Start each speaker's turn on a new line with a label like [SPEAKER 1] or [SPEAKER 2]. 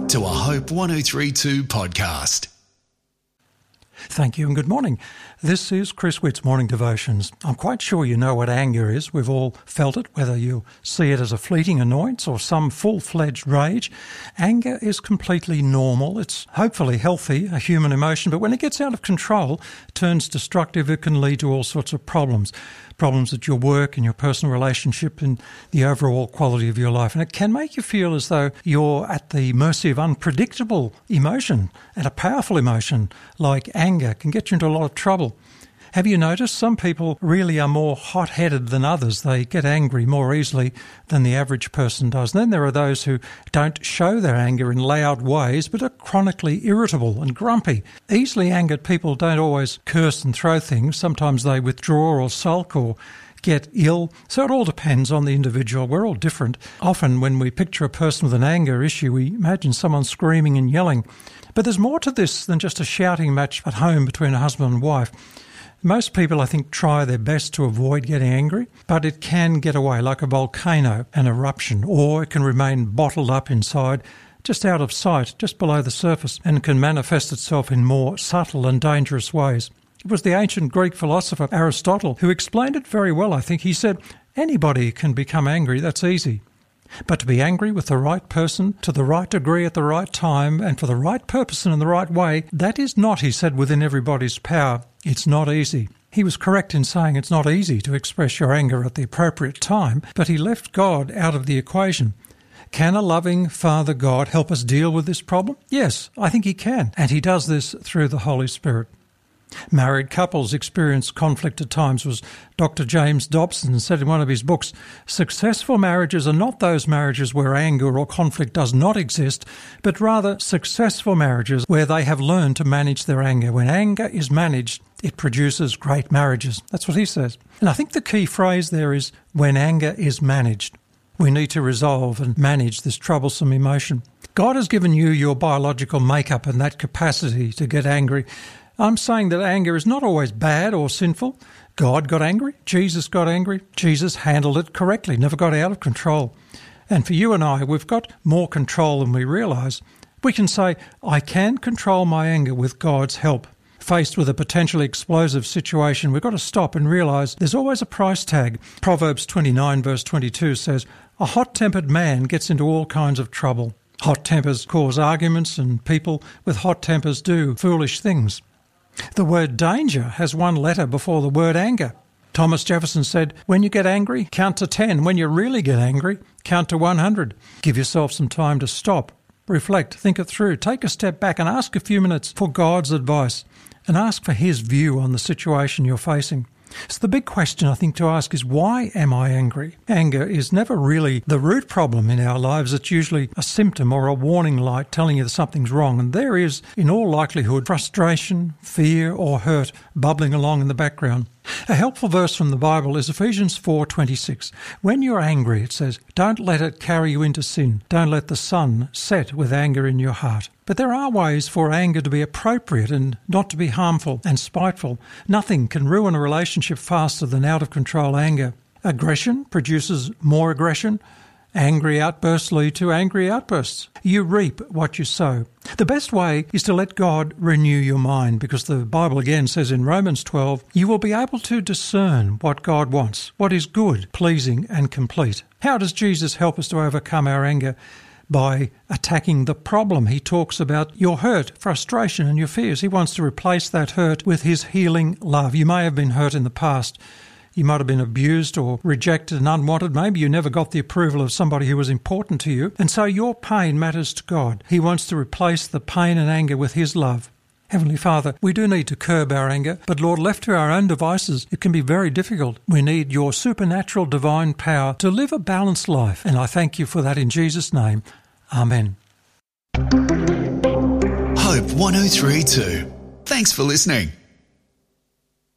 [SPEAKER 1] to a Hope 1032 podcast.
[SPEAKER 2] Thank you and good morning. This is Chris Witt's Morning Devotions. I'm quite sure you know what anger is. We've all felt it, whether you see it as a fleeting annoyance or some full-fledged rage. Anger is completely normal. It's hopefully healthy, a human emotion, but when it gets out of control, turns destructive, it can lead to all sorts of problems. Problems at your work and your personal relationship and the overall quality of your life. And it can make you feel as though you're at the mercy of unpredictable emotion, and a powerful emotion like anger can get you into a lot of trouble. Have you noticed some people really are more hot-headed than others? They get angry more easily than the average person does. And then there are those who don't show their anger in loud ways but are chronically irritable and grumpy. Easily angered people don't always curse and throw things. Sometimes they withdraw or sulk or get ill. So it all depends on the individual. We're all different. Often when we picture a person with an anger issue, we imagine someone screaming and yelling. But there's more to this than just a shouting match at home between a husband and wife. Most people, I think, try their best to avoid getting angry, but it can get away like a volcano, an eruption, or it can remain bottled up inside, just out of sight, just below the surface, and can manifest itself in more subtle and dangerous ways. It was the ancient Greek philosopher Aristotle who explained it very well, I think. He said, anybody can become angry, that's easy. But to be angry with the right person, to the right degree at the right time, and for the right purpose and in the right way, that is not, he said, within everybody's power. It's not easy. He was correct in saying it's not easy to express your anger at the appropriate time, but he left God out of the equation. Can a loving Father God help us deal with this problem? Yes, I think he can, and he does this through the Holy Spirit. Married couples experience conflict at times, was Dr. James Dobson said in one of his books. Successful marriages are not those marriages where anger or conflict does not exist, but rather successful marriages where they have learned to manage their anger. When anger is managed, it produces great marriages. That's what he says. And I think the key phrase there is when anger is managed. We need to resolve and manage this troublesome emotion. God has given you your biological makeup and that capacity to get angry. I'm saying that anger is not always bad or sinful. God got angry. Jesus got angry. Jesus handled it correctly, never got out of control. And for you and I, we've got more control than we realise. We can say, I can control my anger with God's help. Faced with a potentially explosive situation, we've got to stop and realise there's always a price tag. Proverbs 29 verse 22 says, a hot-tempered man gets into all kinds of trouble. Hot tempers cause arguments and people with hot tempers do foolish things. The word danger has one letter before the word anger. Thomas Jefferson said, when you get angry, count to 10. When you really get angry, count to 100. Give yourself some time to stop, reflect, think it through, take a step back and ask a few minutes for God's advice and ask for his view on the situation you're facing. So the big question I think to ask is, why am I angry? Anger is never really the root problem in our lives. It's usually a symptom or a warning light telling you that something's wrong. And there is, in all likelihood, frustration, fear or hurt bubbling along in the background. A helpful verse from the Bible is Ephesians 4:26. When you're angry, it says, don't let it carry you into sin. Don't let the sun set with anger in your heart. But there are ways for anger to be appropriate and not to be harmful and spiteful. Nothing can ruin a relationship faster than out-of-control anger. Aggression produces more aggression. Angry outbursts lead to angry outbursts. You reap what you sow. The best way is to let God renew your mind, because the Bible again says in Romans 12, you will be able to discern what God wants, what is good, pleasing and complete. How does Jesus help us to overcome our anger? By attacking the problem. He talks about your hurt, frustration and your fears. He wants to replace that hurt with his healing love. You may have been hurt in the past. You might have been abused or rejected and unwanted. Maybe you never got the approval of somebody who was important to you. And so your pain matters to God. He wants to replace the pain and anger with his love. Heavenly Father, we do need to curb our anger, but Lord, left to our own devices, it can be very difficult. We need your supernatural divine power to live a balanced life, and I thank you for that in Jesus' name. Amen.
[SPEAKER 1] Hope 1032. Thanks for listening.